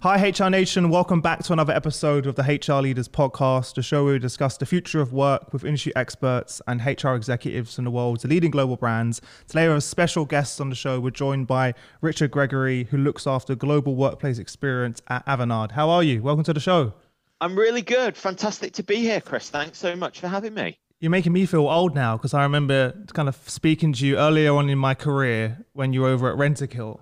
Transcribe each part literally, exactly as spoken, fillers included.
Hi H R Nation, welcome back to another episode of the H R Leaders Podcast, a show where we discuss the future of work with industry experts and H R executives from the world's leading global brands. Today we have a special guest on the show. We're joined by Richard Gregory, who looks after global workplace experience at Avanade. How are you? Welcome to the show. I'm really good. Fantastic to be here, Chris. Thanks so much for having me. You're making me feel old now because I remember kind of speaking to you earlier on in my career when you were over at Rentokil.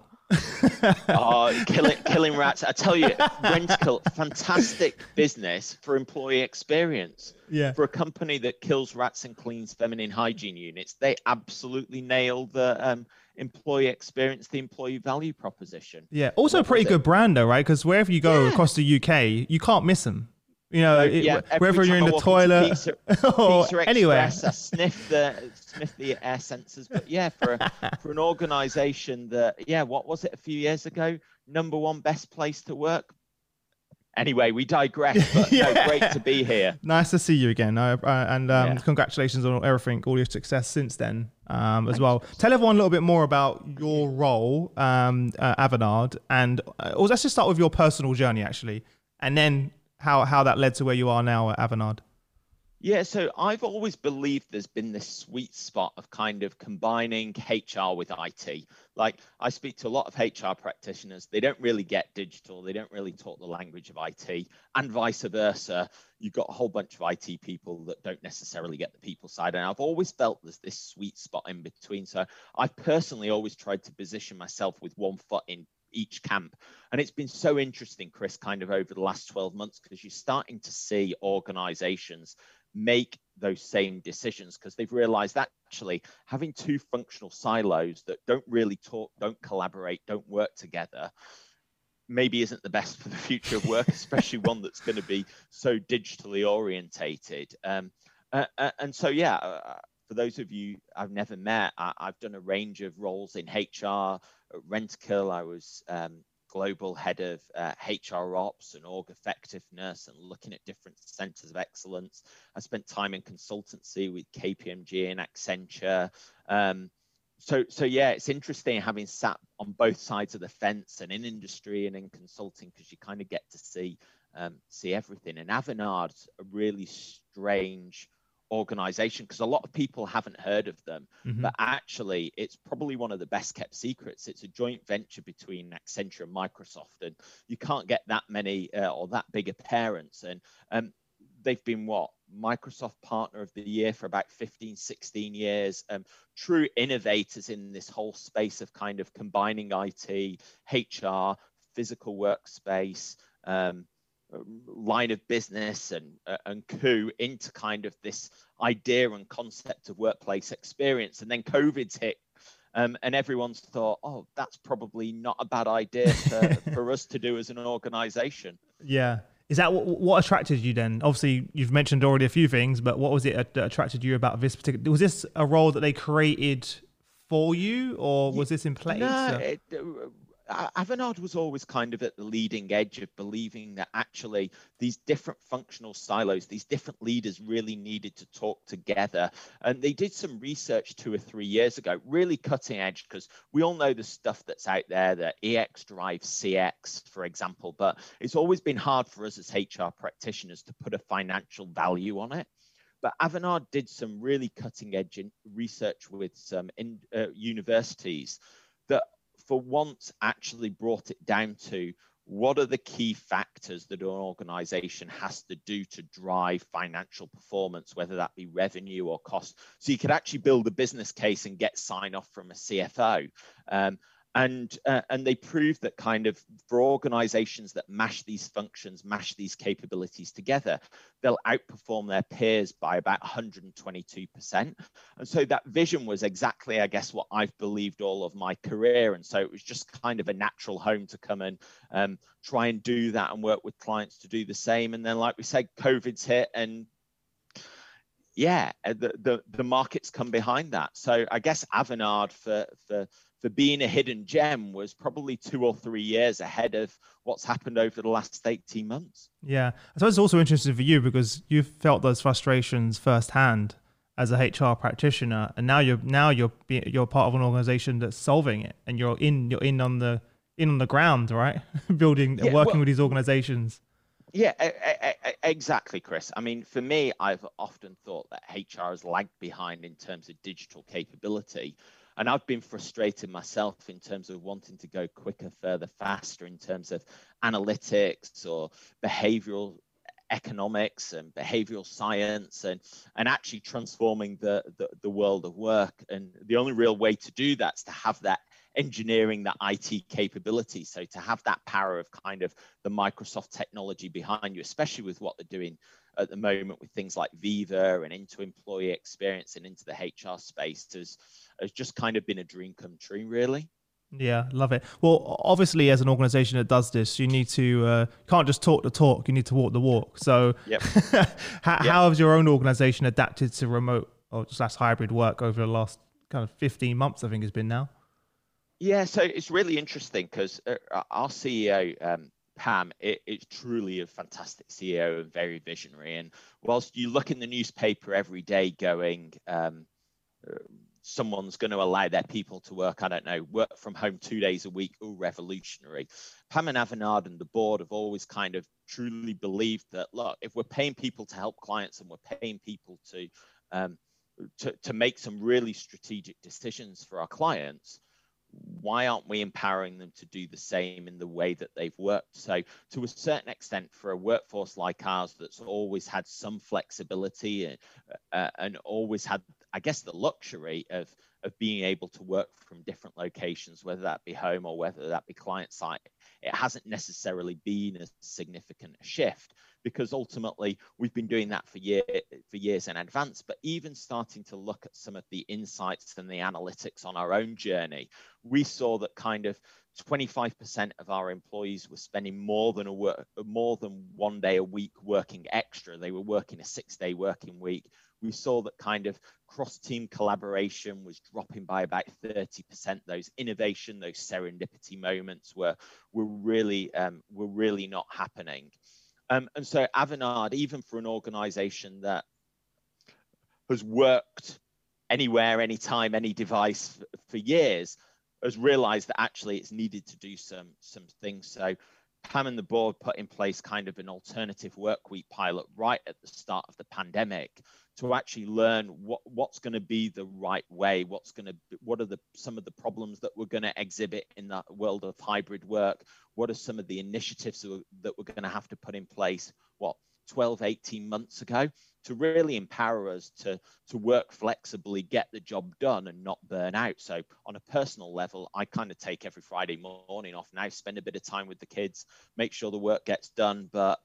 oh, killing, killing rats. I tell you, Rentokil, fantastic business for employee experience. Yeah. For a company that kills rats and cleans feminine hygiene units, they absolutely nailed the um, employee experience, the employee value proposition. Yeah. Also What a pretty good it? brand though, right? Because wherever you go Yeah. across the U K, you can't miss them. You know, Uh, it, yeah, whether you're in the toilet Pizza, or Pizza anywhere. Express, I sniff the sniff the air sensors. But yeah, for a, for an organisation that, yeah, what was it a few years ago? Number one best place to work. Anyway, we digress. But yeah. no, great to be here. Nice to see you again, uh, and um, Yeah. congratulations on everything, all your success since then um, as Thanks, well. Chris. Tell everyone a little bit more about your role, um, uh, Avanade, and uh, or let's just start with your personal journey actually, and then how how that led to where you are now at Avanade. Yeah, so I've always believed there's been this sweet spot of kind of combining H R with I T. Like I speak to a lot of H R practitioners, they don't really get digital, they don't really talk the language of I T, and vice versa. You've got a whole bunch of I T people that don't necessarily get the people side. And I've always felt there's this sweet spot in between. So I've personally always tried to position myself with one foot in each camp. And it's been so interesting, Chris, kind of over the last twelve months, because you're starting to see organizations make those same decisions because they've realized that actually having two functional silos that don't really talk, don't collaborate, don't work together, maybe isn't the best for the future of work, especially one that's going to be so digitally orientated. Um, uh, uh, and so, yeah, uh, for those of you I've never met, I, I've done a range of roles in H R. At Rentokil, I was um, global head of uh, H R ops and org effectiveness and looking at different centers of excellence. I spent time in consultancy with K P M G and Accenture. Um, so, so yeah, it's interesting having sat on both sides of the fence and in industry and in consulting because you kind of get to see um, see everything. And Avanade's a really strange organization because a lot of people haven't heard of them, mm-hmm. but actually it's probably one of the best kept secrets. It's a joint venture between Accenture and Microsoft, and you can't get that many uh, or that big a parents. And um, they've been what Microsoft Partner of the Year for about fifteen, sixteen years. Um, true innovators in this whole space of kind of combining I T, H R, physical workspace, um, line of business and uh, and coup into kind of this idea and concept of workplace experience. And then COVID's hit um, and everyone's thought, oh, that's probably not a bad idea for, for us to do as an organization. Yeah. Is that what, what attracted you then? Obviously, you've mentioned already a few things, but what was it that attracted you about this particular? Was this a role that they created for you, or was this in place? No, it, uh, Avanade was always kind of at the leading edge of believing that actually these different functional silos, these different leaders really needed to talk together. And they did some research two or three years ago, really cutting edge, because we all know the stuff that's out there, that E X drives C X, for example, but it's always been hard for us as H R practitioners to put a financial value on it. But Avanade did some really cutting edge research with some in, uh, universities that for once actually brought it down to what are the key factors that an organization has to do to drive financial performance, whether that be revenue or cost. So you could actually build a business case and get sign off from a C F O. Um, And uh, and they proved that kind of for organizations that mash these functions, mash these capabilities together, they'll outperform their peers by about one hundred twenty-two percent. And so that vision was exactly, I guess, what I've believed all of my career. And so it was just kind of a natural home to come and um, try and do that and work with clients to do the same. And then, like we said, COVID's hit and yeah, the, the, the markets come behind that. So I guess Avanade for, for, for being a hidden gem was probably two or three years ahead of what's happened over the last eighteen months. Yeah. I suppose it's also interesting for you because you've felt those frustrations firsthand as a H R practitioner. And now you're, now you're, you're part of an organization that's solving it, and you're in, you're in on the, in on the ground, right? Building, Yeah, working well, with these organizations. yeah, e- e- e- exactly, Chris. I mean, for me, I've often thought that H R has lagged behind in terms of digital capability. And I've been frustrated myself in terms of wanting to go quicker, further, faster in terms of analytics or behavioral economics and behavioral science and and actually transforming the, the the world of work. And the only real way to do that is to have that engineering, that I T capability. So to have that power of kind of the Microsoft technology behind you, especially with what they're doing at the moment with things like Viva and into employee experience and into the H R space, has, has just kind of been a dream come true, really. Yeah, love it. Well, obviously, as an organization that does this, you need to uh, can't just talk the talk. You need to walk the walk. So, Yep. how, Yep. how has your own organization adapted to remote or slash hybrid work over the last kind of fifteen months? I think it's been now. Yeah, so it's really interesting because uh, our C E O, um, Pam, it, it's truly a fantastic C E O and very visionary. And whilst you look in the newspaper every day going, um, uh, someone's going to allow their people to work, I don't know, work from home two days a week, oh, revolutionary. Pam and Avanade and the board have always kind of truly believed that, look, if we're paying people to help clients and we're paying people to, um, to, to make some really strategic decisions for our clients, why aren't we empowering them to do the same in the way that they've worked? So to a certain extent, for a workforce like ours that's always had some flexibility and, uh, and always had, I guess, the luxury of, of being able to work from different locations, whether that be home or whether that be client site, it hasn't necessarily been a significant shift, because ultimately we've been doing that for, year, for years in advance. But even starting to look at some of the insights and the analytics on our own journey, we saw that kind of twenty-five percent of our employees were spending more than a work, more than one day a week working extra. They were working a six-day working week. We saw that kind of cross-team collaboration was dropping by about thirty percent. Those innovation, those serendipity moments were were really um, were really not happening. Um, and so Avanade, even for an organization that has worked anywhere, anytime, any device for, for years, has realized that actually it's needed to do some, some things. So Pam and the board put in place kind of an alternative work week pilot right at the start of the pandemic to actually learn what, what's going to be the right way, what's going to be, what are the some of the problems that we're going to exhibit in that world of hybrid work, what are some of the initiatives that we're going to have to put in place, what, twelve, eighteen months ago, to really empower us to, to work flexibly, get the job done and not burn out. So on a personal level, I kind of take every Friday morning off now, spend a bit of time with the kids, make sure the work gets done. But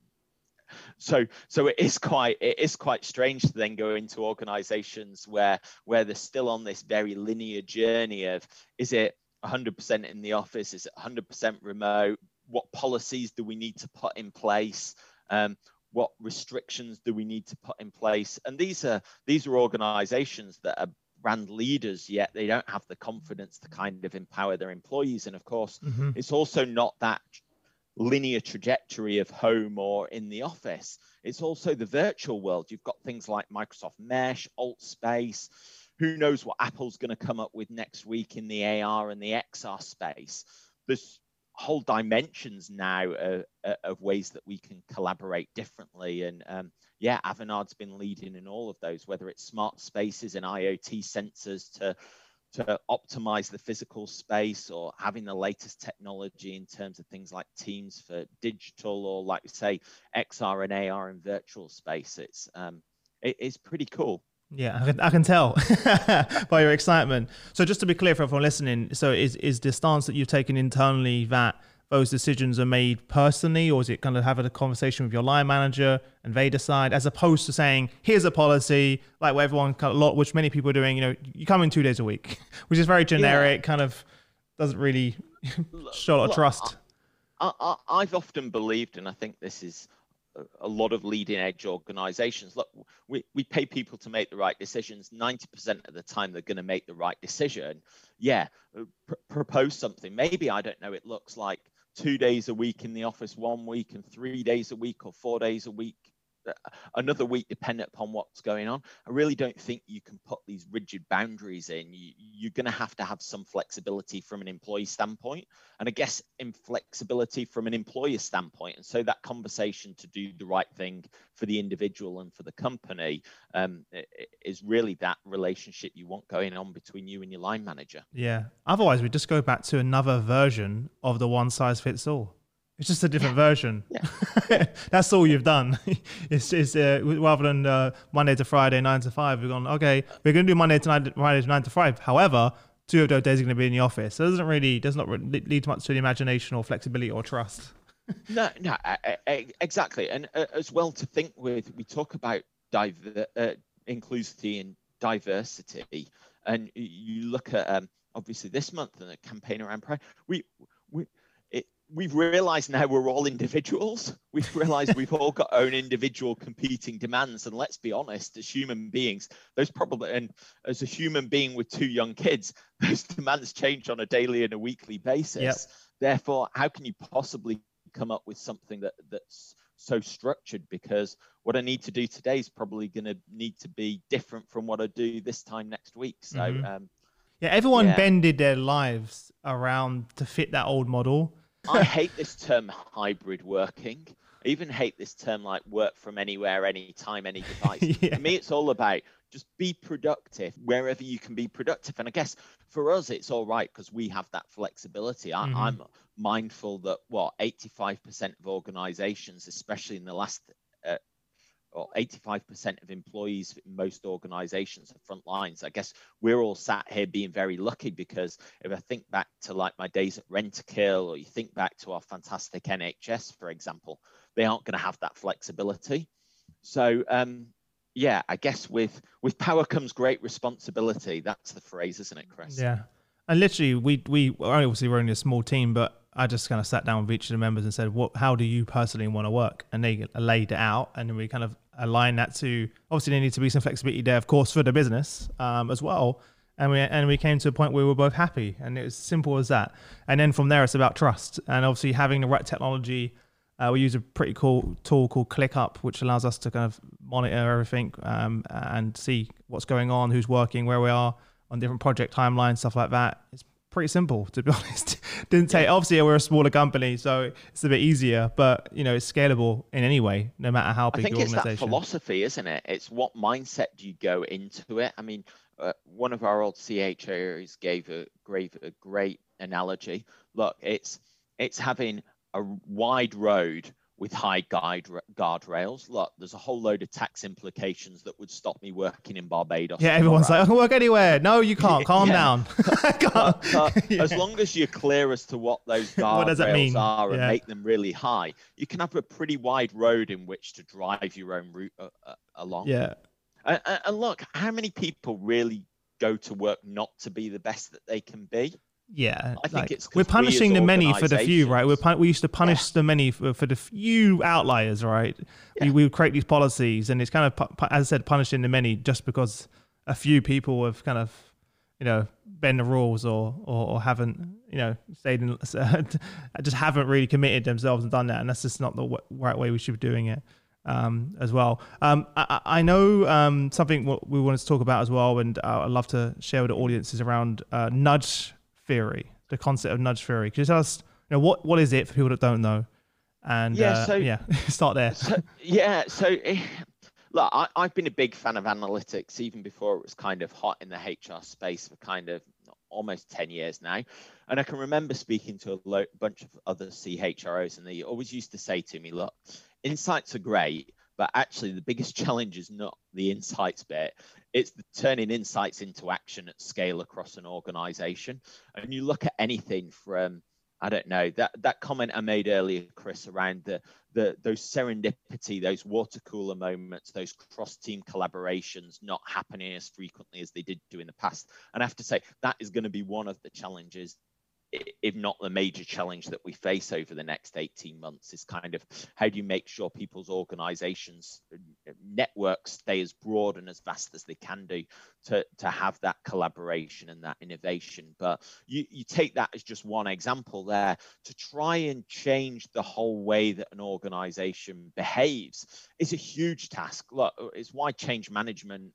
so so it is quite it is quite strange to then go into organizations where where they're still on this very linear journey of, is it one hundred percent in the office, is it one hundred percent remote, what policies do we need to put in place, um, what restrictions do we need to put in place? And these are these are organizations that are brand leaders, yet they don't have the confidence to kind of empower their employees. And of course, mm-hmm. it's also not that linear trajectory of home or in the office. It's also the virtual world. You've got things like Microsoft Mesh, Altspace. Who knows what Apple's going to come up with next week in the A R and the X R space. There's whole dimensions now of, of ways that we can collaborate differently. And um, yeah, Avanade's been leading in all of those, whether it's smart spaces and IoT sensors to to optimize the physical space, or having the latest technology in terms of things like Teams for digital, or like we say, X R and A R in virtual space. It's um, it is pretty cool. Yeah, I can, I can tell by your excitement. So just to be clear for everyone listening, so is is the stance that you've taken internally that those decisions are made personally, or is it kind of having a conversation with your line manager and they decide, as opposed to saying, here's a policy, like where everyone, a lot, which many people are doing, you know, you come in two days a week, which is very generic, yeah. kind of doesn't really show a lot of trust. I, I, I've often believed, and I think this is a lot of leading edge organizations, look, we, we pay people to make the right decisions. ninety percent of the time they're going to make the right decision. Yeah, pr- propose something. Maybe, I don't know, it looks like two days a week in the office one week and three days a week or four days a week another week dependent upon what's going on. I really don't think you can put these rigid boundaries in. You, you're going to have to have some flexibility from an employee standpoint, and I guess in flexibility from an employer standpoint. And so that conversation to do the right thing for the individual and for the company um, is really that relationship you want going on between you and your line manager. Yeah. Otherwise, we just go back to another version of the one size fits all. It's just a different yeah. version. Yeah. That's all you've done. It's, it's uh, rather than uh, Monday to Friday, nine to five, we've gone, okay, we're going to do Monday to nine, Friday to nine to five. However, two of those days are going to be in the office. So it doesn't really, does not really lead much to the imagination or flexibility or trust. no, no, I, I, exactly. And uh, as well to think with, we talk about diver, uh, inclusivity and diversity. And you look at, um, obviously this month and a campaign around Pride, we, we, We've realized now we're all individuals. We've realized we've all got own individual competing demands. And let's be honest, as human beings, those probably, and as a human being with two young kids, those demands change on a daily and a weekly basis. Yep. Therefore, how can you possibly come up with something that that's so structured? Because what I need to do today is probably going to need to be different from what I do this time next week. So, mm-hmm. um, yeah, everyone yeah. bended their lives around to fit that old model. I hate this term hybrid working. I even hate this term like work from anywhere, anytime, any device. yeah. For me, it's all about just be productive wherever you can be productive. And I guess for us, it's all right because we have that flexibility. I, mm-hmm. I'm mindful that, what, eighty-five percent of organizations, especially in the last uh, or eighty-five percent of employees in most organizations are front lines. I guess we're all sat here being very lucky because if I think back to like my days at Rentokil, or you think back to our fantastic N H S, for example, they aren't going to have that flexibility. So um, yeah, I guess with, with power comes great responsibility. That's the phrase, isn't it, Chris? Yeah. And literally we, we obviously we're only a small team, but I just kind of sat down with each of the members and said, "What? How do you personally want to work?" And they laid it out, and then we kind of aligned that to, obviously there needs to be some flexibility there, of course, for the business um, as well. And we and we came to a point where we were both happy, and it was simple as that. And then from there, it's about trust, and obviously having the right technology. Uh, we use a pretty cool tool called ClickUp, which allows us to kind of monitor everything um, and see what's going on, who's working, where we are on different project timelines, stuff like that. It's pretty simple, to be honest. Didn't take, obviously we're a smaller company, so it's a bit easier, but you know, it's scalable in any way, no matter how big I think your it's organization. That philosophy, isn't it? It's what mindset do you go into it? I mean, uh, one of our old C H Os gave a great, a great analogy. Look, it's it's having a wide road with high guide guardrails. Look, there's a whole load of tax implications that would stop me working in Barbados. Yeah, everyone's like, I can work anywhere. No, you can't. Calm down. but, but yeah. As long as you're clear as to what those guardrails are and yeah. make them really high, you can have a pretty wide road in which to drive your own route uh, uh, along. Yeah. And, and look, how many people really go to work not to be the best that they can be? Yeah, I think like, it's we're punishing we the many for the few, right? We're pun- we used to punish yeah. the many for, for the few outliers, right? Yeah. We, we would create these policies, and it's kind of, pu- as I said, punishing the many just because a few people have kind of, you know, bend the rules or or, or haven't, you know, stayed in, just haven't really committed themselves and done that, and that's just not the w- right way we should be doing it. Um, as well. Um, I, I know um, something what we wanted to talk about as well, and uh, I'd love to share with the audiences around uh, nudge theory, the concept of nudge theory. Could you tell us, you know, what, what is it for people that don't know? And yeah, uh, so, yeah start there. So, yeah, so look, I, I've been a big fan of analytics even before it was kind of hot in the H R space for kind of almost ten years now. And I can remember speaking to a lo- bunch of other C H R Os, and they always used to say to me, look, insights are great, but actually the biggest challenge is not the insights bit. It's the turning insights into action at scale across an organization. And you look at anything from, I don't know, that, that comment I made earlier, Chris, around the, the those serendipity, those water cooler moments, those cross-team collaborations not happening as frequently as they did do in the past. And I have to say, that is going to be one of the challenges if not the major challenge that we face over the next eighteen months, is kind of how do you make sure people's organizations networks stay as broad and as vast as they can do to, to have that collaboration and that innovation. But you, you take that as just one example there. To try and change the whole way that an organization behaves is a huge task. Look, it's why change management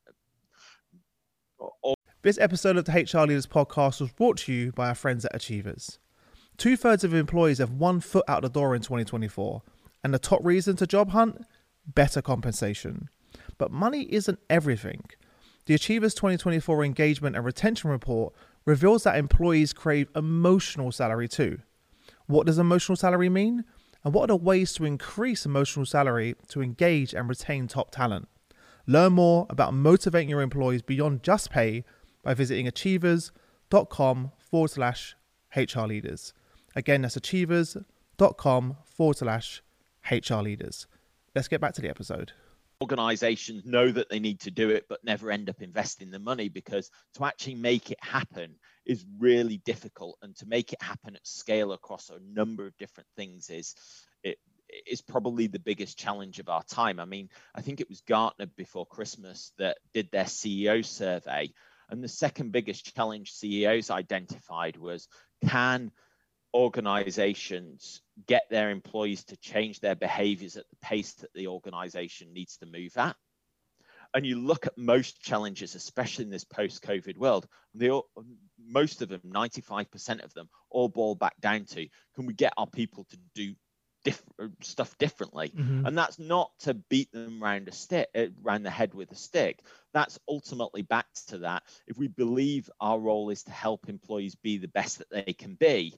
or This episode of the H R Leaders Podcast was brought to you by our friends at Achievers. Two-thirds of employees have one foot out the door in twenty twenty-four, and the top reason to job hunt? Better compensation. But money isn't everything. The Achievers twenty twenty-four Engagement and Retention Report reveals that employees crave emotional salary too. What does emotional salary mean? And what are the ways to increase emotional salary to engage and retain top talent? Learn more about motivating your employees beyond just pay by visiting achievers.com forward slash HR leaders. Again, that's achievers.com forward slash HR leaders. Let's get back to the episode. Organizations know that they need to do it, but never end up investing the money, because to actually make it happen is really difficult. And to make it happen at scale across a number of different things is it is probably the biggest challenge of our time. I mean, I think it was Gartner before Christmas that did their C E O survey. And the second biggest challenge C E Os identified was, can organizations get their employees to change their behaviors at the pace that the organization needs to move at? And you look at most challenges, especially in this post-COVID world, they all, most of them, ninety-five percent of them, all boil back down to, can we get our people to do Diff- stuff differently? Mm-hmm. And that's not to beat them round a stick, around the head with a stick. That's ultimately back to that. If we believe our role is to help employees be the best that they can be,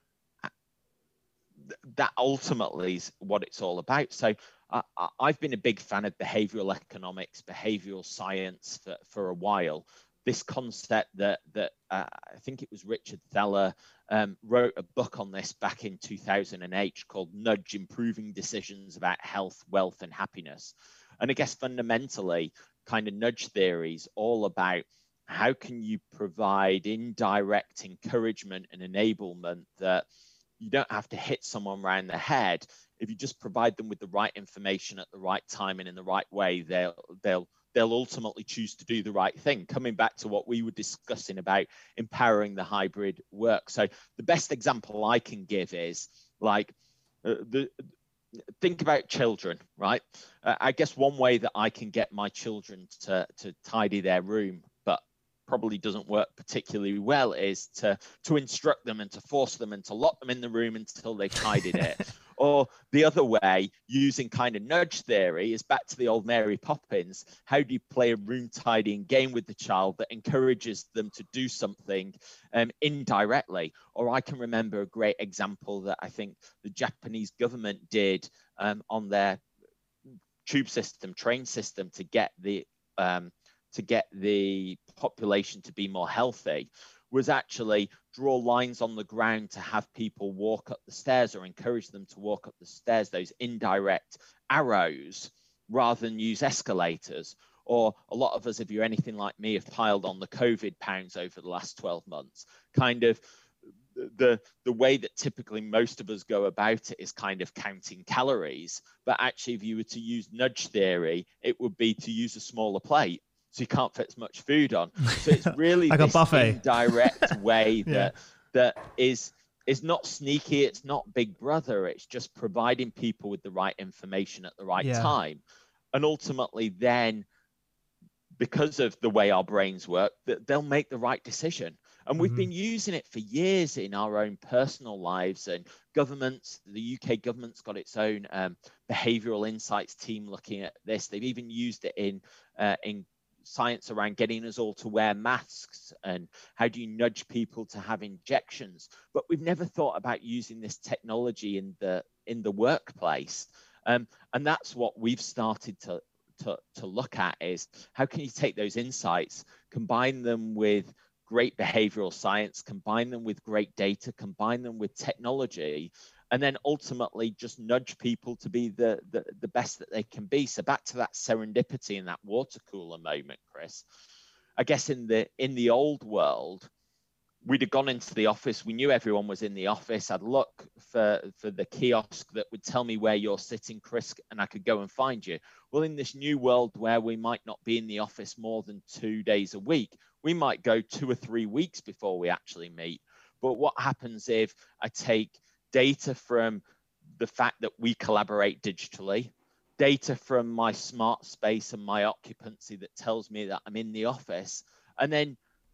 that ultimately is what it's all about. So uh, I've been a big fan of behavioral economics, behavioral science for, for a while. This concept that that uh, I think it was Richard Thaler um, wrote a book on this back in two thousand eight called Nudge: Improving Decisions About Health, Wealth and Happiness. And I guess fundamentally, kind of nudge theory is all about how can you provide indirect encouragement and enablement that you don't have to hit someone around the head. If you just provide them with the right information at the right time and in the right way, they'll they'll they'll ultimately choose to do the right thing. Coming back to what we were discussing about empowering the hybrid work. So the best example I can give is like uh, the think about children, right? Uh, I guess one way that I can get my children to to tidy their room, but probably doesn't work particularly well, is to to instruct them and to force them and to lock them in the room until they've tidied it. Or the other way, using kind of nudge theory, is back to the old Mary Poppins. How do you play a room tidying game with the child that encourages them to do something um, indirectly? Or I can remember a great example that I think the Japanese government did um, on their tube system, train system, to get the um, to get the population to be more healthy, was actually draw lines on the ground to have people walk up the stairs or encourage them to walk up the stairs, those indirect arrows, rather than use escalators. Or a lot of us, if you're anything like me, have piled on the COVID pounds over the last twelve months. Kind of the, the way that typically most of us go about it is kind of counting calories. But actually, if you were to use nudge theory, it would be to use a smaller plate, so you can't fit as much food on. So it's really like this a buffet. indirect way yeah. that that is is not sneaky. It's not Big Brother. It's just providing people with the right information at the right yeah. time. And ultimately then, because of the way our brains work, that they'll make the right decision. And we've mm-hmm. been using it for years in our own personal lives, and governments. The U K government's got its own um, behavioral insights team looking at this. They've even used it in uh, in science around getting us all to wear masks, and how do you nudge people to have injections. But we've never thought about using this technology in the in the workplace, um, and that's what we've started to, to to look at, is how can you take those insights, combine them with great behavioral science, combine them with great data, combine them with technology, and then ultimately just nudge people to be the, the, the best that they can be. So back to that serendipity and that water cooler moment, Chris. I guess in the in the old world, we'd have gone into the office. We knew everyone was in the office. I'd look for, for the kiosk that would tell me where you're sitting, Chris, and I could go and find you. Well, in this new world where we might not be in the office more than two days a week, we might go two or three weeks before we actually meet. But what happens if I take data from the fact that we collaborate digitally, data from my smart space and my occupancy that tells me that I'm in the office, and then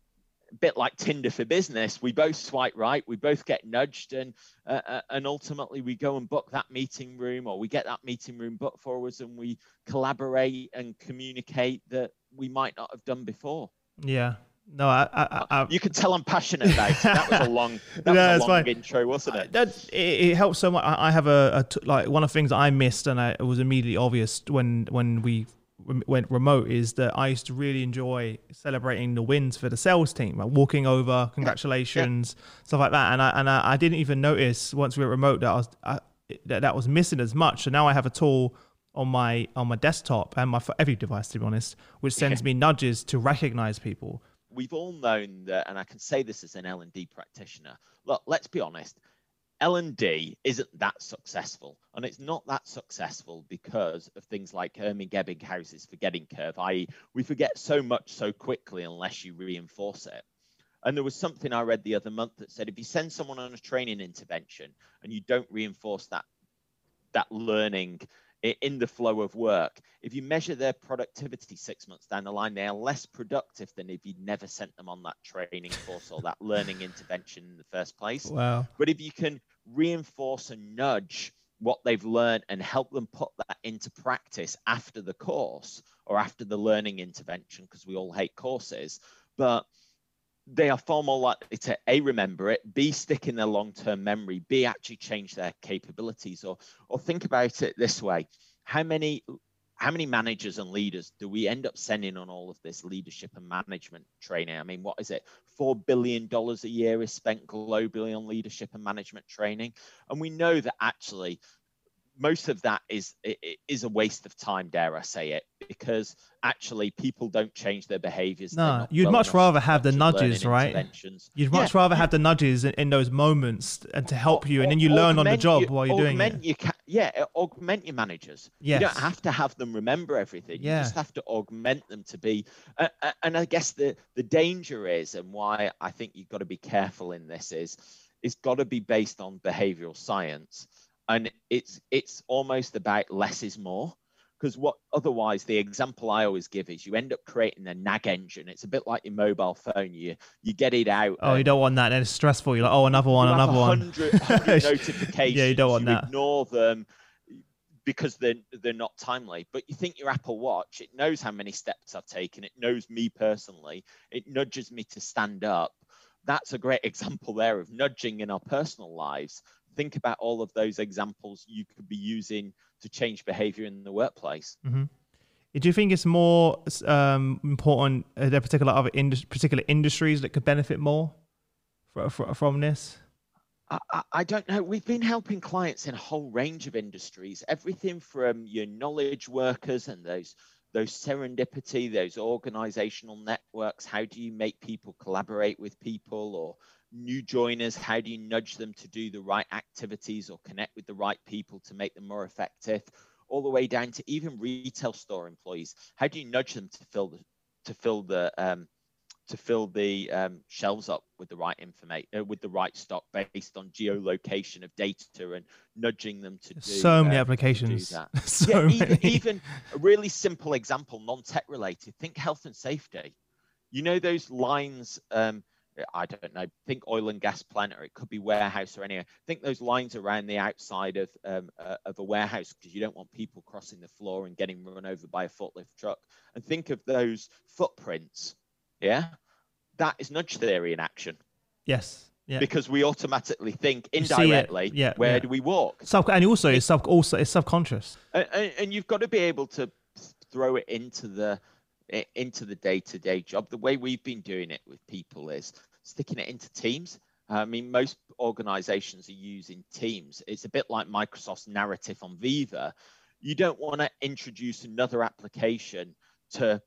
a bit like Tinder for Business, we both swipe right, we both get nudged, and uh, and ultimately we go and book that meeting room, or we get that meeting room booked for us, and we collaborate and communicate that we might not have done before. Yeah. No, I, I, I, you could tell I'm passionate about it. That was a long, that no, was a long fine. intro, wasn't it? That it, it helps so much. I, I have a, a like one of the things I missed, and I, it was immediately obvious when when we went remote, is that I used to really enjoy celebrating the wins for the sales team, like walking over, congratulations, yeah. stuff like that. And I and I, I didn't even notice once we were remote that I was I, that that was missing as much. So now I have a tool on my on my desktop and my for every device, to be honest, which sends me nudges to recognize people. We've all known that, and I can say this as an L and D practitioner. Look, let's be honest. L and D isn't that successful, and it's not that successful because of things like Erming Ebbinghouse's forgetting curve, that is we forget so much so quickly unless you reinforce it. And there was something I read the other month that said if you send someone on a training intervention and you don't reinforce that that learning in the flow of work, if you measure their productivity six months down the line, they are less productive than if you'd never sent them on that training course or that learning intervention in the first place. Wow. But if you can reinforce and nudge what they've learned and help them put that into practice after the course or after the learning intervention, because we all hate courses, but they are far more likely to A, remember it, B, stick in their long-term memory, B, actually change their capabilities. Or or think about it this way. How many how many managers and leaders do we end up sending on all of this leadership and management training? I mean, what is it? four billion dollars a year is spent globally on leadership and management training. And we know that actually most of that is is a waste of time, dare I say it, because actually people don't change their behaviors. No, you'd well much rather have the nudges, right? You'd much yeah. rather have the nudges in, in those moments and to help or, you, and then you learn on the job you, while you're doing it. You can, yeah, augment your managers. Yes. You don't have to have them remember everything. Yeah. You just have to augment them to be. Uh, and I guess the the danger is, and why I think you've got to be careful in this is, it's got to be based on behavioral science. And it's it's almost about less is more, because what otherwise the example I always give is you end up creating a nag engine. It's a bit like your mobile phone. You you get it out. Oh, you don't want that. And it's stressful. You're like, oh, another one, another one. one hundred notifications. Yeah, you don't want you that. Ignore them because they're they're not timely. But you think your Apple Watch, it knows how many steps I've taken. It knows me personally. It nudges me to stand up. That's a great example there of nudging in our personal lives. Think about all of those examples you could be using to change behavior in the workplace. Mm-hmm. Do you think it's more um, important uh, there particular other indus- particular industries that could benefit more for, for, from this? I, I don't know. We've been helping clients in a whole range of industries, everything from your knowledge workers and those those serendipity, those organizational networks. How do you make people collaborate with people? Or new joiners, how do you nudge them to do the right activities or connect with the right people to make them more effective? All the way down to even retail store employees. How do you nudge them to fill the to fill the um, to fill the um, shelves up with the right information, uh, with the right stock based on geolocation of data, and nudging them to do so many uh, applications. To do that. so yeah, many. Even, even a really simple example, non-tech related. Think health and safety. You know those lines. Um, I don't know, think oil and gas plant, or it could be warehouse or anywhere. Think those lines around the outside of um, uh, of a warehouse, because you don't want people crossing the floor and getting run over by a forklift truck. And think of those footprints. Yeah, that is nudge theory in action. Yes. Yeah. Because we automatically think indirectly, yeah, where yeah. do we walk? Sub- and also, it's sub also it's subconscious. And, and, and you've got to be able to throw it into the into the day-to-day job. The way we've been doing it with people is sticking it into Teams. I mean, most organizations are using Teams. It's a bit like Microsoft's narrative on Viva. You don't want to introduce another application to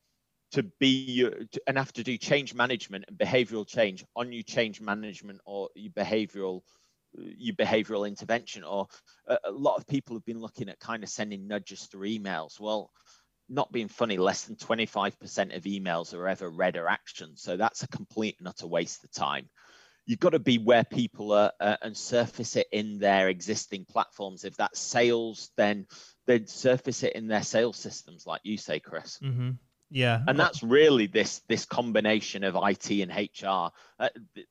to be to, and have to do change management and behavioral change on your change management or your behavioral your behavioral intervention. Or a, a lot of people have been looking at kind of sending nudges through emails. Well, not being funny, less than twenty-five percent of emails are ever read or actioned. So that's a complete and utter waste of time. You've got to be where people are uh, and surface it in their existing platforms. If that's sales, then they'd surface it in their sales systems, like you say, Chris. Mm-hmm. Yeah. And that's really this this combination of I T and H R. Uh, th-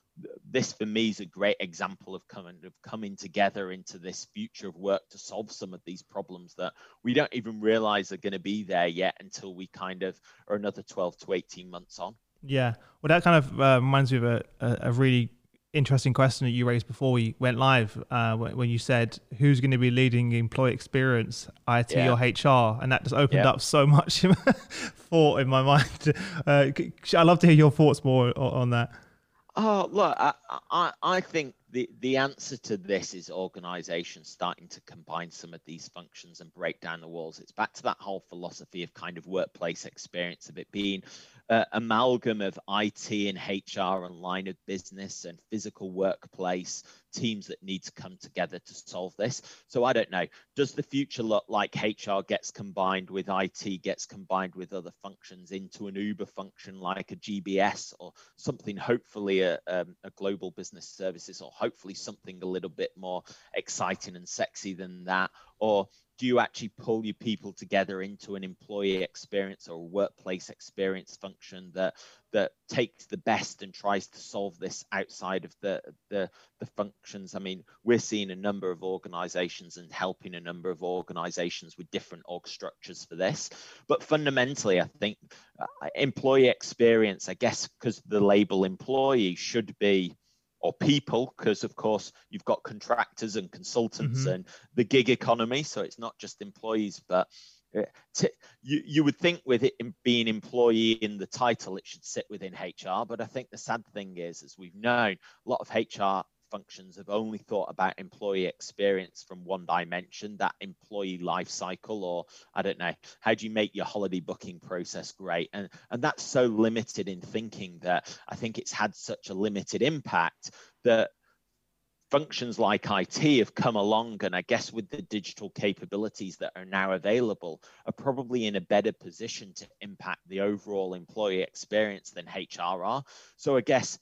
this for me is a great example of coming of coming together into this future of work to solve some of these problems that we don't even realize are going to be there yet until we kind of are another twelve to eighteen months on. Yeah. Well, that kind of uh, reminds me of a, a really interesting question that you raised before we went live, uh, when you said, who's going to be leading employee experience, I T yeah. or H R? And that just opened yeah. up so much thought in my mind. Uh, I'd love to hear your thoughts more on that. Oh, look, I, I, I think the, the answer to this is organizations starting to combine some of these functions and break down the walls. It's back to that whole philosophy of kind of workplace experience, of it being uh, amalgam of I T and H R and line of business and physical workplace teams that need to come together to solve this. So I don't know, does the future look like H R gets combined with I T, gets combined with other functions into an Uber function like a G B S or something, hopefully a, um, a global business services, or hopefully something a little bit more exciting and sexy than that? Or do you actually pull your people together into an employee experience or a workplace experience function that that takes the best and tries to solve this outside of the the, the functions? I mean, we're seeing a number of organizations and helping a number of organizations with different org structures for this. But fundamentally, I think uh, employee experience, I guess, because the label employee should be, or people, because of course you've got contractors and consultants mm-hmm. and the gig economy, so it's not just employees. But to, you, you would think with it being employee in the title, it should sit within H R. But I think the sad thing is, as we've known, a lot of H R functions have only thought about employee experience from one dimension, that employee life cycle, or I don't know, how do you make your holiday booking process great? And, and that's so limited in thinking that I think it's had such a limited impact that functions like I T have come along, and I guess with the digital capabilities that are now available, are probably in a better position to impact the overall employee experience than H R are. So I guess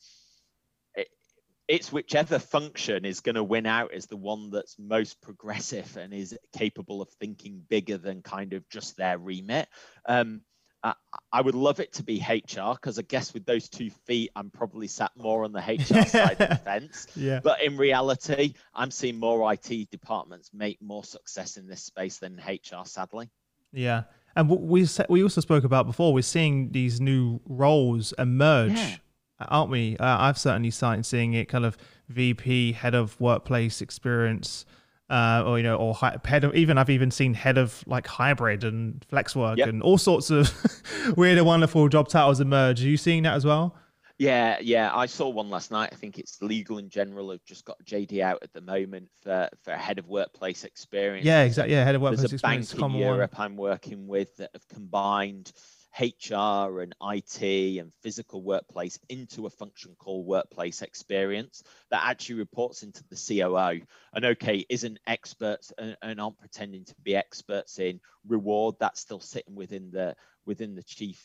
it's whichever function is going to win out as the one that's most progressive and is capable of thinking bigger than kind of just their remit. Um, I, I would love it to be H R, because I guess with those two feet, I'm probably sat more on the H R side of the fence. Yeah. But in reality, I'm seeing more I T departments make more success in this space than H R, sadly. Yeah. And we we also spoke about before, we're seeing these new roles emerge. Yeah. Aren't we? Uh, I've certainly started seeing it, kind of V P, head of workplace experience, uh, or, you know, or head of, even I've even seen head of like hybrid and flex work yep. and all sorts of weird and wonderful job titles emerge. Are you seeing that as well? Yeah, yeah. I saw one last night. I think it's Legal in General have just got J D out at the moment for, for head of workplace experience. Yeah, exactly. Yeah, head of workplace experience. There's a bank in Europe I'm working with that have combined H R and I T and physical workplace into a function called workplace experience that actually reports into the C O O. And okay, isn't experts and, and aren't pretending to be experts in reward. That's still sitting within the within the chief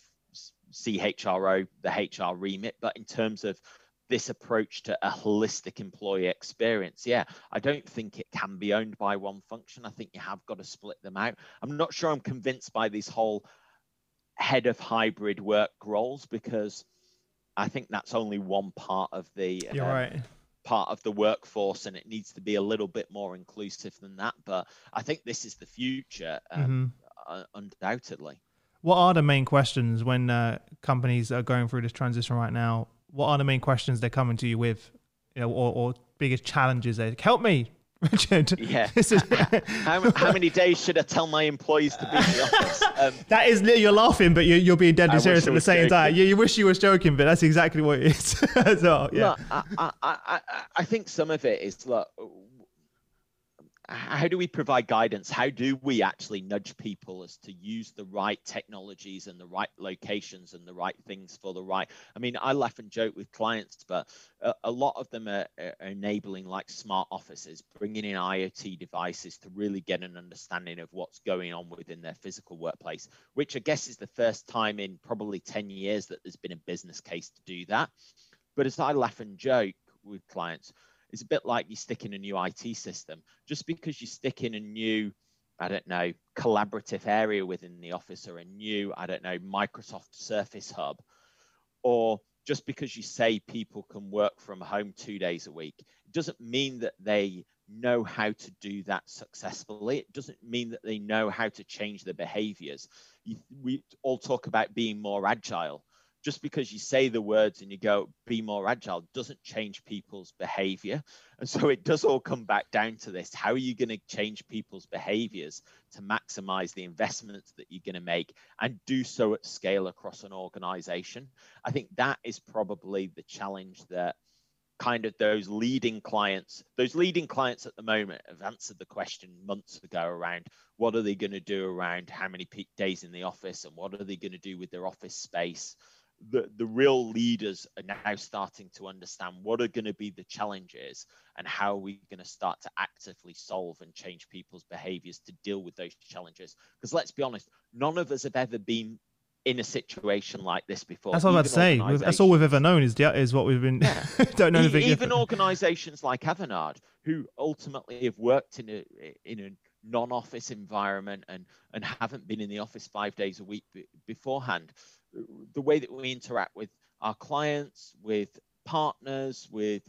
C H R O, the H R remit. But in terms of this approach to a holistic employee experience, yeah, I don't think it can be owned by one function. I think you have got to split them out. I'm not sure I'm convinced by this whole head of hybrid work roles, because I think that's only one part of the You're um, right. part of the workforce, and it needs to be a little bit more inclusive than that. But I think this is the future, um, mm-hmm. uh, undoubtedly. What are the main questions when uh, companies are going through this transition right now? What are the main questions they're coming to you with, you know, or, or biggest challenges? They help me, Richard. Yeah. Is- how, how many days should I tell my employees to be in the office? Um, that is, you're laughing, but you're, you're being deadly serious at the same joking. time. You, you wish you was joking, but that's exactly what it is. So, yeah. Look, I, I, I, I think some of it is, look, how do we provide guidance? How do we actually nudge people as to use the right technologies and the right locations and the right things for the right? I mean, I laugh and joke with clients, but a, a lot of them are, are enabling like smart offices, bringing in IoT devices to really get an understanding of what's going on within their physical workplace, which I guess is the first time in probably ten years that there's been a business case to do that. But as I laugh and joke with clients, it's a bit like you stick in a new I T system. Just because you stick in a new, I don't know, collaborative area within the office, or a new, I don't know, Microsoft Surface Hub, or just because you say people can work from home two days a week, it doesn't mean that they know how to do that successfully. It doesn't mean that they know how to change their behaviors. You, we all talk about being more agile. Just because you say the words and you go, be more agile, doesn't change people's behavior. And so it does all come back down to this. How are you going to change people's behaviors to maximize the investments that you're going to make and do so at scale across an organization? I think that is probably the challenge that kind of those leading clients, those leading clients at the moment have answered the question months ago around what are they going to do around how many peak days in the office and what are they going to do with their office space. The, the real leaders are now starting to understand what are going to be the challenges and how are we going to start to actively solve and change people's behaviors to deal with those challenges. Because let's be honest, none of us have ever been in a situation like this before. That's what I was about to say. That's all we've ever known is, is what we've been, yeah. don't know anything Even different. organizations like Avanade, who ultimately have worked in a, in a non-office environment and, and haven't been in the office five days a week beforehand, the way that we interact with our clients, with partners, with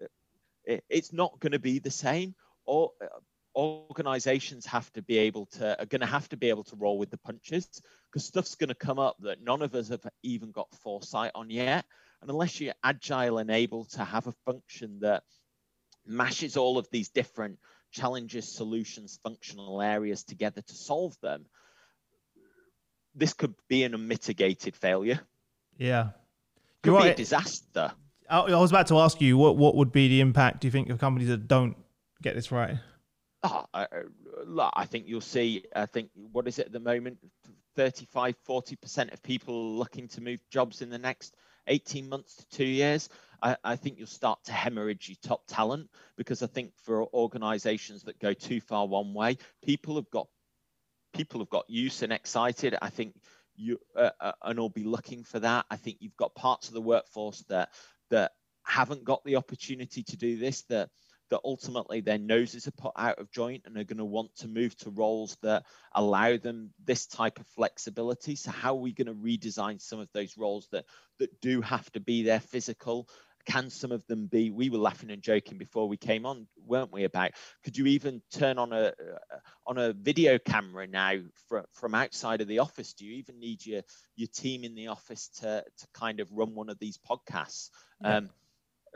it's not going to be the same. Or organizations have to be able to are going to have to be able to roll with the punches, because stuff's going to come up that none of us have even got foresight on yet. And unless you're agile and able to have a function that mashes all of these different challenges, solutions, functional areas together to solve them, this could be an unmitigated failure. Yeah. Could You're be right. a disaster. I, I was about to ask you, what, what would be the impact, do you think, of companies that don't get this right? Oh, I, I think you'll see, I think, what is it at the moment? thirty-five, forty percent of people looking to move jobs in the next eighteen months to two years. I, I think you'll start to hemorrhage your top talent, because I think for organizations that go too far one way, people have got people have got used and excited. I think you uh, uh, and will be looking for that. I think you've got parts of the workforce that that haven't got the opportunity to do this, that that ultimately their noses are put out of joint and are going to want to move to roles that allow them this type of flexibility. So how are we going to redesign some of those roles that that do have to be there physical? Can some of them be, we were laughing and joking before we came on, weren't we, about, could you even turn on a uh, on a video camera now from, from outside of the office? Do you even need your, your team in the office to, to kind of run one of these podcasts? Yeah. Um, uh,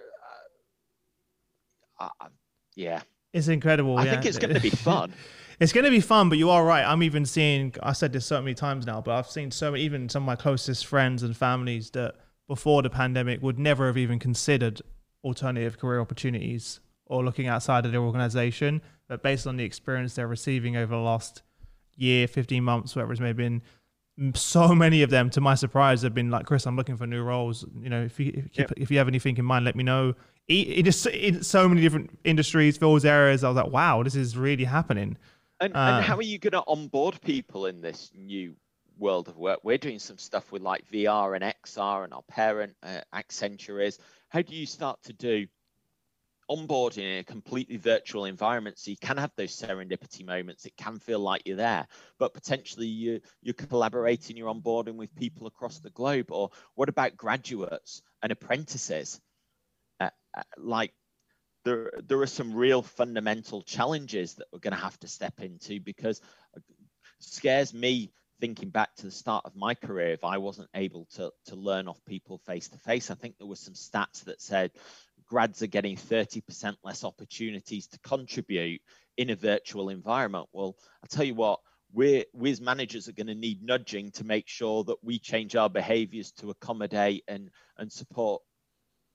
uh, uh, yeah. It's incredible. I yeah. think it's going to be fun. It's going to be fun, but you are right. I'm even seeing, I said this so many times now, but I've seen so many, even some of my closest friends and families that before the pandemic would never have even considered alternative career opportunities or looking outside of their organization. But based on the experience they're receiving over the last year, fifteen months, whatever it's maybe been, so many of them, to my surprise, have been like, Chris, I'm looking for new roles. You know, if you if, yep. if you have anything in mind, let me know. It is in so many different industries, fields, areas. I was like, wow, this is really happening. And, uh, and how are you going to onboard people in this new world of work? We're doing some stuff with like V R and X R, and our parent uh, Accenture is. How do you start to do onboarding in a completely virtual environment, so you can have those serendipity moments? It can feel like you're there, but potentially you, you're collaborating, you're onboarding with people across the globe. Or what about graduates and apprentices? Uh, uh, like there, there are some real fundamental challenges that we're going to have to step into, because it scares me thinking back to the start of my career, if I wasn't able to, to learn off people face to face. I think there were some stats that said grads are getting thirty percent less opportunities to contribute in a virtual environment. Well, I'll tell you what, we're, we as managers are going to need nudging to make sure that we change our behaviors to accommodate and, and support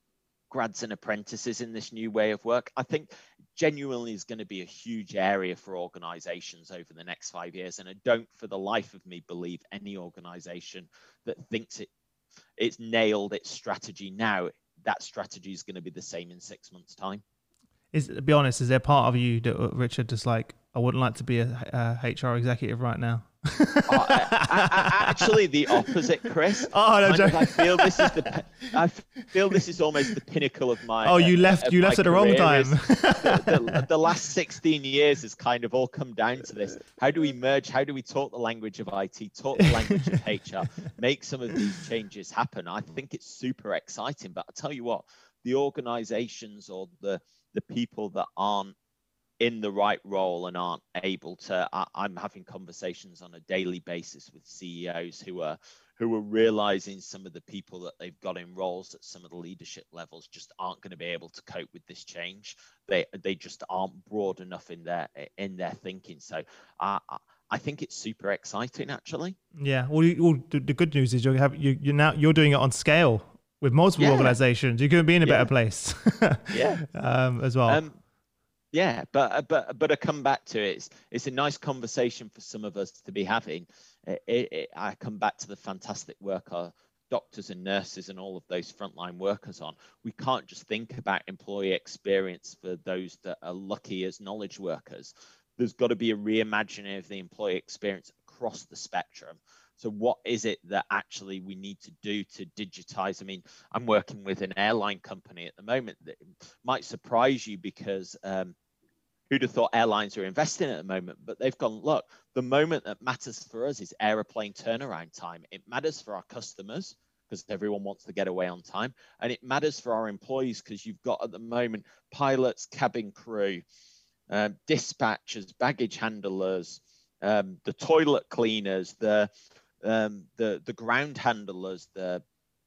grads and apprentices in this new way of work. I think genuinely is going to be a huge area for organizations over the next five years. And I don't for the life of me believe any organization that thinks it it's nailed its strategy now, that strategy is going to be the same in six months' time. Is, to be honest, is there part of you that, Richard, just like, I wouldn't like to be a, a H R executive right now? oh, I, I, I, actually, the opposite, Chris. Oh no, of, I feel this is the. I feel this is almost the pinnacle of my. Oh, you left. Uh, you left at the wrong time. the, the, the last sixteen years has kind of all come down to this. How do we merge? How do we talk the language of I T, talk the language of H R, make some of these changes happen? I think it's super exciting. But I tell you what, the organisations or the the people that aren't in the right role and aren't able to, I, I'm having conversations on a daily basis with C E Os who are who are realizing some of the people that they've got in roles at some of the leadership levels just aren't going to be able to cope with this change. They they just aren't broad enough in their in their thinking. So uh, I think it's super exciting, actually. Yeah. Well, you, well the, the good news is you have you you're now you're doing it on scale with multiple yeah. organizations. You're going to be in a yeah. better place. yeah. Um, as well. Um, Yeah, but but but I come back to it. It's, it's a nice conversation for some of us to be having. It, it, it, I come back to the fantastic work our doctors and nurses and all of those frontline workers on. We can't just think about employee experience for those that are lucky as knowledge workers. There's got to be a reimagining of the employee experience across the spectrum. So what is it that actually we need to do to digitize? I mean, I'm working with an airline company at the moment that might surprise you because um, who'd have thought airlines are investing at the moment, but they've gone, look, the moment that matters for us is aeroplane turnaround time. It matters for our customers because everyone wants to get away on time. And it matters for our employees because you've got at the moment pilots, cabin crew, um, dispatchers, baggage handlers, um, the toilet cleaners, the Um, the the ground handlers, the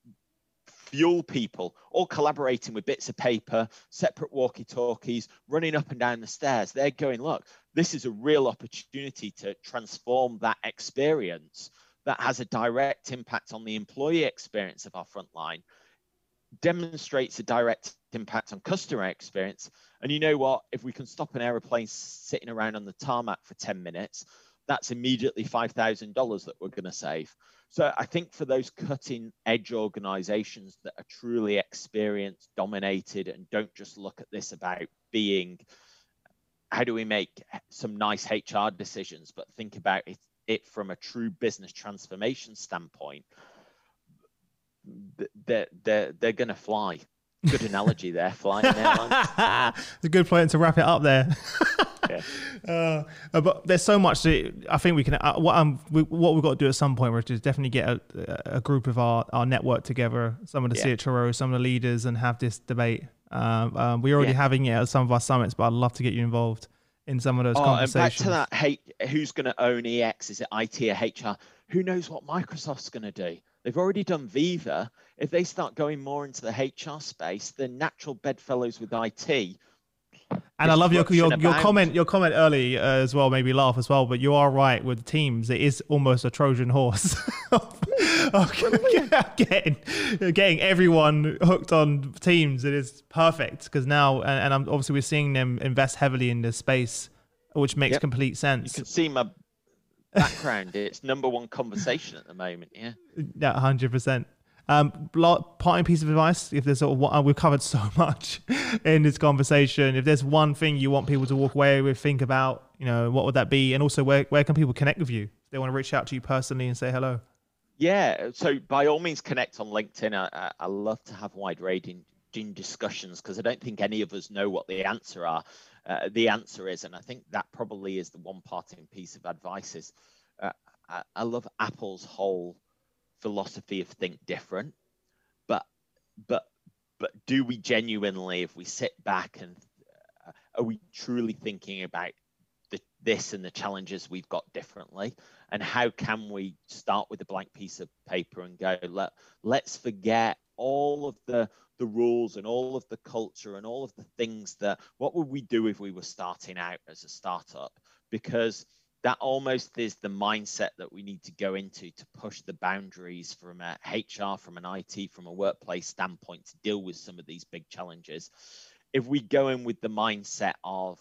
fuel people, all collaborating with bits of paper, separate walkie-talkies, running up and down the stairs. They're going, look, this is a real opportunity to transform that experience that has a direct impact on the employee experience of our frontline, demonstrates a direct impact on customer experience. And you know what? If we can stop an aeroplane sitting around on the tarmac for ten minutes, that's immediately five thousand dollars that we're going to save. So I think for those cutting edge organizations that are truly experience dominated and don't just look at this about being, how do we make some nice H R decisions, but think about it, it from a true business transformation standpoint, they're, they're, they're going to fly. Good analogy there, flying airlines. It's a good point to wrap it up there. Yeah. Uh, but there's so much that I think we can. Uh, what um, we, what we've got to do at some point, Rich, is definitely get a, a group of our, our network together, some of the yeah. C H R Os, some of the leaders, and have this debate. Um, um, we're already yeah. having it at some of our summits, but I'd love to get you involved in some of those oh, conversations. And back to that, hey, who's going to own E X? Is it I T or H R? Who knows what Microsoft's going to do? They've already done Viva. If they start going more into the H R space, they're natural bedfellows with I T. And I love your your, your comment your comment early uh, as well, made me laugh as well. But you are right with Teams; it is almost a Trojan horse. getting getting everyone hooked on Teams. It is perfect because now, and, and I'm, obviously we're seeing them invest heavily in this space, which makes yep. complete sense. You can see my background. It's number one conversation at the moment. Yeah, yeah, one hundred percent. Um, parting piece of advice, if there's sort of what we've covered so much in this conversation, if there's one thing you want people to walk away with, think about, you know, what would that be? And also, where, where can people connect with you if they want to reach out to you personally and say hello? Yeah, so by all means, connect on LinkedIn. I, I love to have wide ranging discussions because I don't think any of us know what the answer are. Uh, the answer is, and I think that probably is the one parting piece of advice is, uh, I, I love Apple's whole philosophy of think different, but but but do we genuinely, if we sit back and uh, are we truly thinking about the, this and the challenges we've got differently, and how can we start with a blank piece of paper and go, let, let's forget all of the the rules and all of the culture and all of the things that, what would we do if we were starting out as a startup? Because that almost is the mindset that we need to go into to push the boundaries from a H R, from an I T, from a workplace standpoint to deal with some of these big challenges. If we go in with the mindset of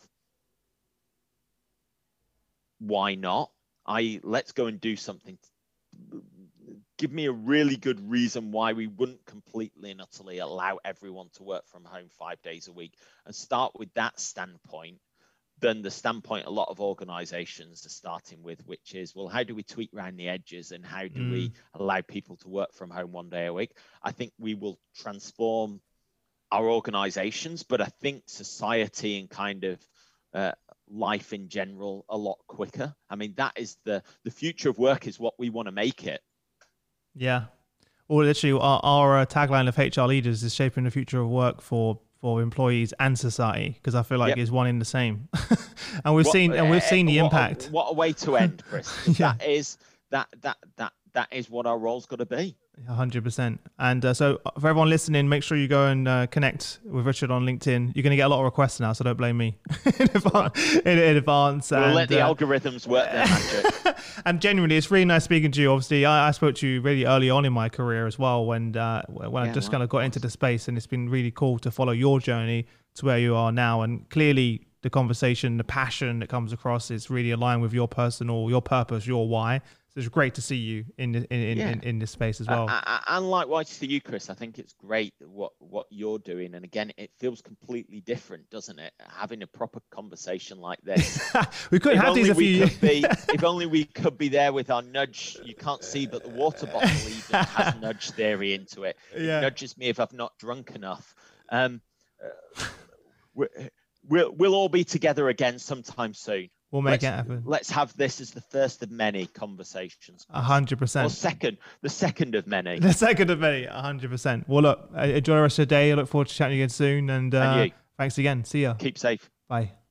why not, that is, let's go and do something. Give me a really good reason why we wouldn't completely and utterly allow everyone to work from home five days a week, and start with that standpoint, than the standpoint a lot of organizations are starting with, which is, well, how do we tweak around the edges and how do mm. we allow people to work from home one day a week? I think we will transform our organizations, but I think society and kind of uh, life in general a lot quicker. I mean, that is the, the future of work is what we want to make it. Yeah. Or literally our, our uh, tagline of H R Leaders is shaping the future of work for for employees and society, because I feel like yep. it's one in the same. and we've what, seen and we've seen the what impact. A, what a way to end, Chris. yeah. That is that that that that is what our role's got to be. one hundred percent. And uh, so for everyone listening, make sure you go and uh, connect with Richard on LinkedIn. You're going to get a lot of requests now, so don't blame me in, advance, in, in advance. We'll and, let the uh, algorithms work their magic. And genuinely, it's really nice speaking to you. Obviously, I, I spoke to you really early on in my career as well, when uh, when yeah, I just well, kind of got into the space, and it's been really cool to follow your journey to where you are now. And clearly, the conversation, the passion that comes across is really aligned with your personal, your purpose, your why. So it's great to see you in in in, yeah. in, in this space as well. Uh, and likewise to you, Chris. I think it's great what what you're doing. And again, it feels completely different, doesn't it? Having a proper conversation like this. we couldn't if have these a few years. If only we could be there with our nudge. You can't see, but the water bottle even has nudge theory into it. Yeah. It nudges me if I've not drunk enough. Um, uh, we're, we'll we'll all be together again sometime soon. We'll make let's, it happen. Let's have this as the first of many conversations. A hundred percent. Or second, the second of many. The second of many, a hundred percent. Well, look, enjoy the rest of the day. I look forward to chatting again soon. And, uh, and thanks again. See ya. Keep safe. Bye.